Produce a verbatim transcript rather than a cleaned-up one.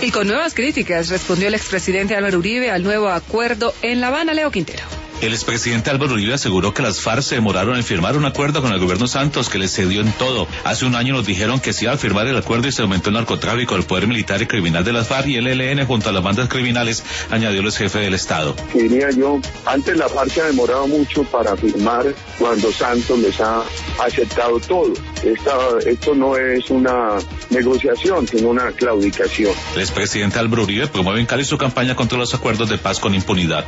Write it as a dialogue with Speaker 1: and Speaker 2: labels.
Speaker 1: Y con nuevas críticas respondió el expresidente Álvaro Uribe al nuevo acuerdo en La Habana. Leo Quintero.
Speaker 2: El expresidente Álvaro Uribe aseguró que las FARC se demoraron en firmar un acuerdo con el gobierno Santos que les cedió en todo. Hace un año nos dijeron que se iba a firmar el acuerdo y se aumentó el narcotráfico, el poder militar y criminal de las FARC y el E L N junto a las bandas criminales, añadió el jefe del Estado.
Speaker 3: Diría yo, antes la FARC se ha demorado mucho para firmar cuando Santos les ha aceptado todo. Esta, esto no es una negociación, sino una claudicación.
Speaker 2: El expresidente Álvaro Uribe promueve en Cali su campaña contra los acuerdos de paz con impunidad.